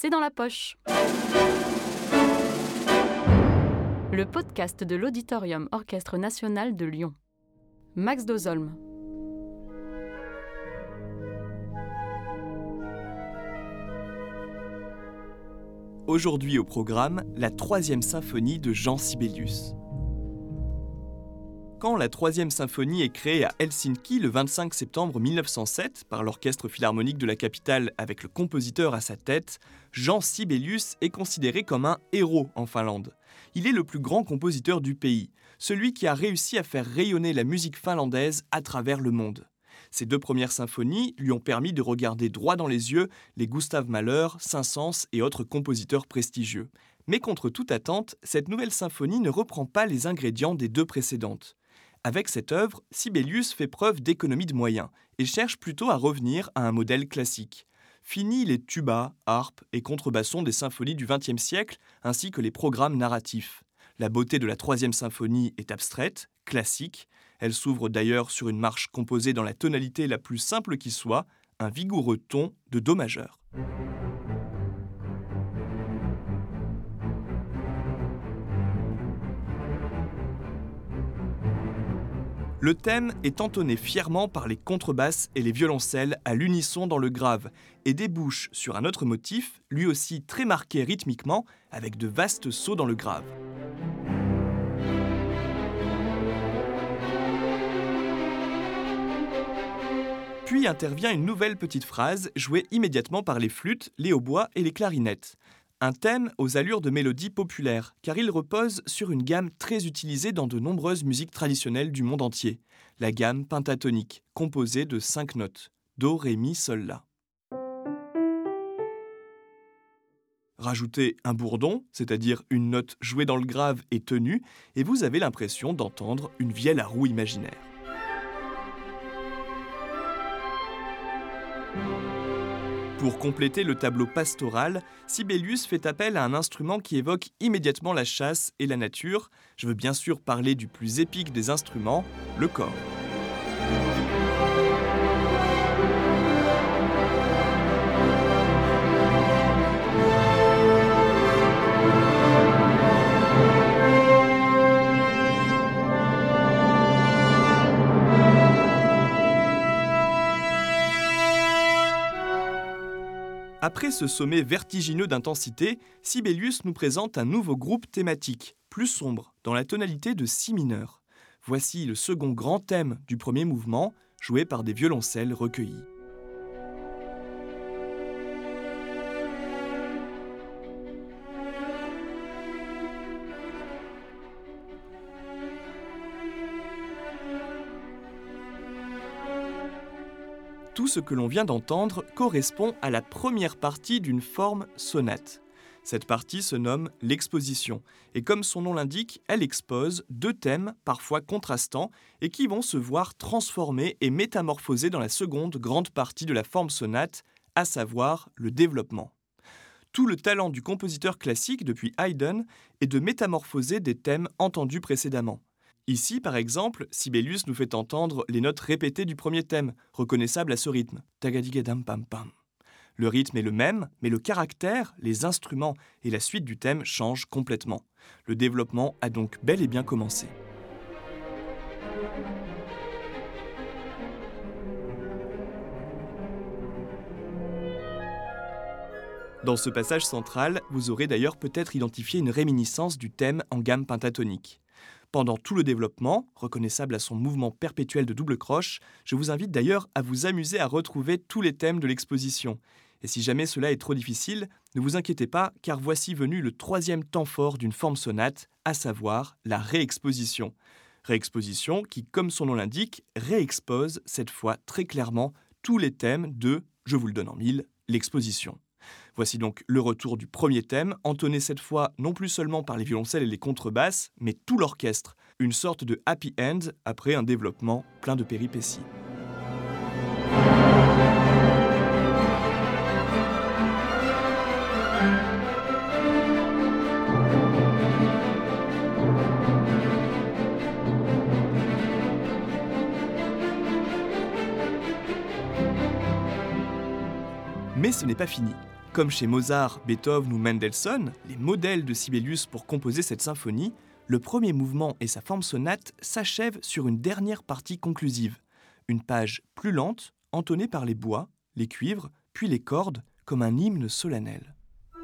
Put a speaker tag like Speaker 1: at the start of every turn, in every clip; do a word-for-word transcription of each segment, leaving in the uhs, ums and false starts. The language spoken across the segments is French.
Speaker 1: c'est dans la poche. Le podcast de l'Auditorium Orchestre National de Lyon. Max Dozolm.
Speaker 2: Aujourd'hui au programme, la troisième symphonie de Jean Sibelius. Quand la troisième symphonie est créée à Helsinki le vingt-cinq septembre mille neuf cent sept par l'Orchestre Philharmonique de la capitale avec le compositeur à sa tête, Jean Sibelius est considéré comme un héros en Finlande. Il est le plus grand compositeur du pays, celui qui a réussi à faire rayonner la musique finlandaise à travers le monde. Ses deux premières symphonies lui ont permis de regarder droit dans les yeux les Gustav Mahler, Saint-Saëns et autres compositeurs prestigieux. Mais contre toute attente, cette nouvelle symphonie ne reprend pas les ingrédients des deux précédentes. Avec cette œuvre, Sibelius fait preuve d'économie de moyens et cherche plutôt à revenir à un modèle classique. Fini les tubas, harpes et contrebassons des symphonies du vingtième siècle, ainsi que les programmes narratifs. La beauté de la troisième symphonie est abstraite, classique. Elle s'ouvre d'ailleurs sur une marche composée dans la tonalité la plus simple qui soit, un vigoureux ton de do majeur. Le thème est entonné fièrement par les contrebasses et les violoncelles à l'unisson dans le grave et débouche sur un autre motif, lui aussi très marqué rythmiquement, avec de vastes sauts dans le grave. Puis intervient une nouvelle petite phrase jouée immédiatement par les flûtes, les hautbois et les clarinettes. Un thème aux allures de mélodie populaire, car il repose sur une gamme très utilisée dans de nombreuses musiques traditionnelles du monde entier, la gamme pentatonique, composée de cinq notes, Do, Ré, Mi, Sol, La. Rajoutez un bourdon, c'est-à-dire une note jouée dans le grave et tenue, et vous avez l'impression d'entendre une vielle à roue imaginaire. Pour compléter le tableau pastoral, Sibelius fait appel à un instrument qui évoque immédiatement la chasse et la nature. Je veux bien sûr parler du plus épique des instruments, le cor. Après ce sommet vertigineux d'intensité, Sibelius nous présente un nouveau groupe thématique, plus sombre, dans la tonalité de si mineur. Voici le second grand thème du premier mouvement, joué par des violoncelles recueillies. Tout ce que l'on vient d'entendre correspond à la première partie d'une forme sonate. Cette partie se nomme l'exposition, et comme son nom l'indique, elle expose deux thèmes parfois contrastants et qui vont se voir transformés et métamorphosés dans la seconde grande partie de la forme sonate, à savoir le développement. Tout le talent du compositeur classique depuis Haydn est de métamorphoser des thèmes entendus précédemment. Ici, par exemple, Sibelius nous fait entendre les notes répétées du premier thème, reconnaissables à ce rythme. Tagadigadam-pam-pam. Le rythme est le même, mais le caractère, les instruments et la suite du thème changent complètement. Le développement a donc bel et bien commencé. Dans ce passage central, vous aurez d'ailleurs peut-être identifié une réminiscence du thème en gamme pentatonique. Pendant tout le développement, reconnaissable à son mouvement perpétuel de double croche, je vous invite d'ailleurs à vous amuser à retrouver tous les thèmes de l'exposition. Et si jamais cela est trop difficile, ne vous inquiétez pas, car voici venu le troisième temps fort d'une forme sonate, à savoir la réexposition. Réexposition qui, comme son nom l'indique, réexpose cette fois très clairement tous les thèmes de, je vous le donne en mille, l'exposition. Voici donc le retour du premier thème, entonné cette fois non plus seulement par les violoncelles et les contrebasses, mais tout l'orchestre, une sorte de happy end après un développement plein de péripéties. Mais ce n'est pas fini. Comme chez Mozart, Beethoven ou Mendelssohn, les modèles de Sibelius pour composer cette symphonie, le premier mouvement et sa forme sonate s'achèvent sur une dernière partie conclusive, une page plus lente, entonnée par les bois, les cuivres, puis les cordes, comme un hymne solennel.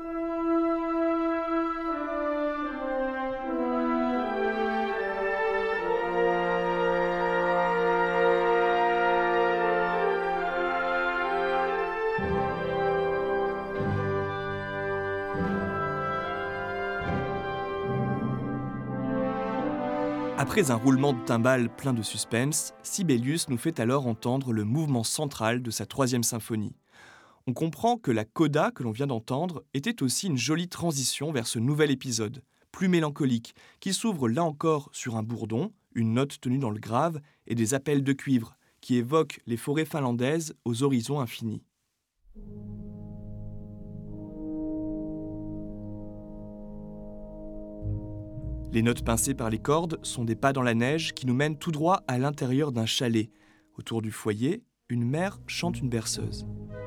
Speaker 2: Après un roulement de timbales plein de suspense, Sibelius nous fait alors entendre le mouvement central de sa troisième symphonie. On comprend que la coda que l'on vient d'entendre était aussi une jolie transition vers ce nouvel épisode, plus mélancolique, qui s'ouvre là encore sur un bourdon, une note tenue dans le grave et des appels de cuivre, qui évoquent les forêts finlandaises aux horizons infinis. Les notes pincées par les cordes sont des pas dans la neige qui nous mènent tout droit à l'intérieur d'un chalet. Autour du foyer, une mère chante une berceuse.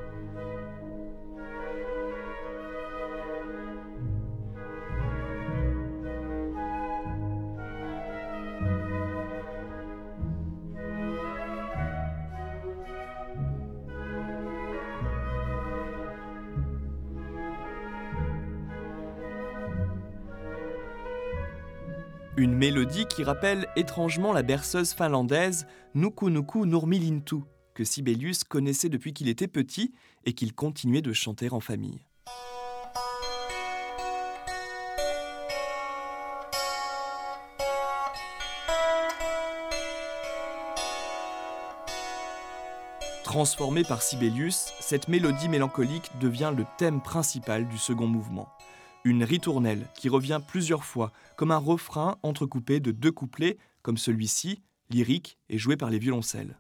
Speaker 2: Une mélodie qui rappelle étrangement la berceuse finlandaise Nuku Nuku Nurmilintu, que Sibelius connaissait depuis qu'il était petit et qu'il continuait de chanter en famille. Transformée par Sibelius, cette mélodie mélancolique devient le thème principal du second mouvement. Une ritournelle qui revient plusieurs fois, comme un refrain entrecoupé de deux couplets, comme celui-ci, lyrique et joué par les violoncelles.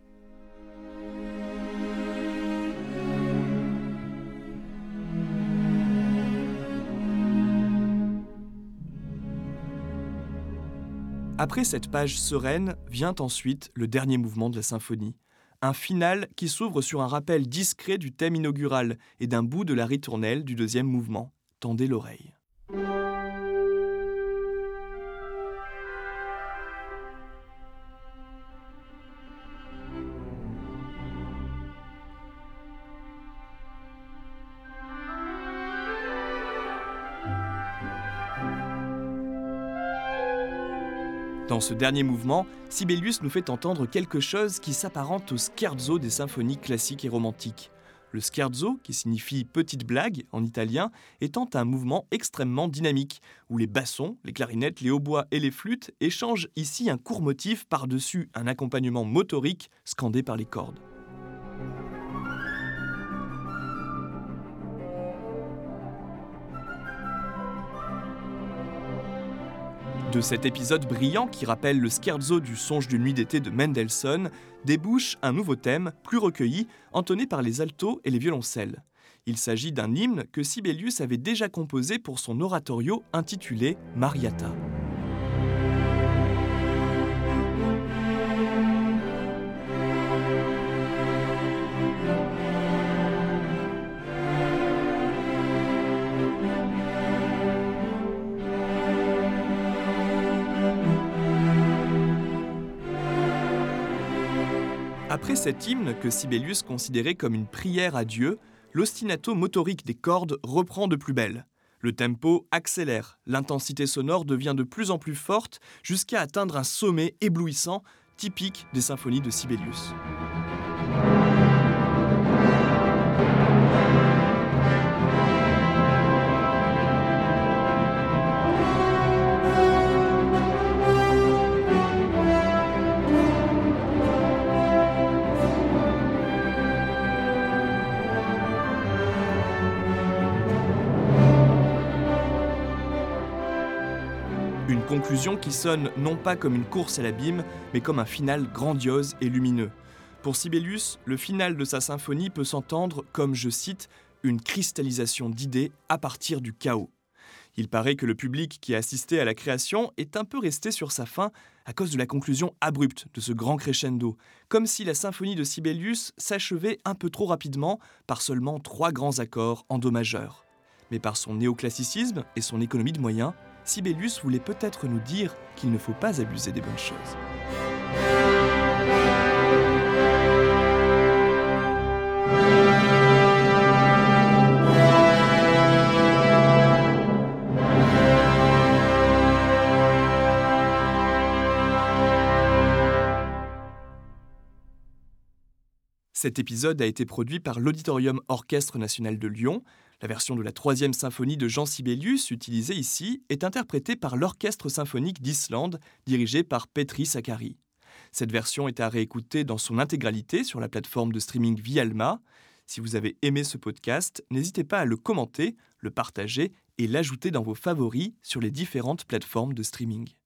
Speaker 2: Après cette page sereine, vient ensuite le dernier mouvement de la symphonie. Un final qui s'ouvre sur un rappel discret du thème inaugural et d'un bout de la ritournelle du deuxième mouvement. Tendez l'oreille. Dans ce dernier mouvement, Sibelius nous fait entendre quelque chose qui s'apparente au scherzo des symphonies classiques et romantiques. Le scherzo, qui signifie « petite blague » en italien, étant un mouvement extrêmement dynamique, où les bassons, les clarinettes, les hautbois et les flûtes échangent ici un court motif par-dessus un accompagnement motorique scandé par les cordes. De cet épisode brillant qui rappelle le scherzo du Songe d'une nuit d'été de Mendelssohn, débouche un nouveau thème, plus recueilli, entonné par les altos et les violoncelles. Il s'agit d'un hymne que Sibelius avait déjà composé pour son oratorio intitulé Mariata. Après cet hymne que Sibelius considérait comme une prière à Dieu, l'ostinato motorique des cordes reprend de plus belle. Le tempo accélère, l'intensité sonore devient de plus en plus forte jusqu'à atteindre un sommet éblouissant, typique des symphonies de Sibelius. Une conclusion qui sonne non pas comme une course à l'abîme, mais comme un final grandiose et lumineux. Pour Sibelius, le final de sa symphonie peut s'entendre comme, je cite, « une cristallisation d'idées à partir du chaos ». Il paraît que le public qui a assisté à la création est un peu resté sur sa faim, à cause de la conclusion abrupte de ce grand crescendo, comme si la symphonie de Sibelius s'achevait un peu trop rapidement par seulement trois grands accords en do majeur. Mais par son néoclassicisme et son économie de moyens, Sibelius voulait peut-être nous dire qu'il ne faut pas abuser des bonnes choses. Cet épisode a été produit par l'Auditorium Orchestre National de Lyon. La version de la troisième symphonie de Jean Sibelius, utilisée ici, est interprétée par l'Orchestre symphonique d'Islande, dirigé par Petri Sakari. Cette version est à réécouter dans son intégralité sur la plateforme de streaming Vialma. Si vous avez aimé ce podcast, n'hésitez pas à le commenter, le partager et l'ajouter dans vos favoris sur les différentes plateformes de streaming.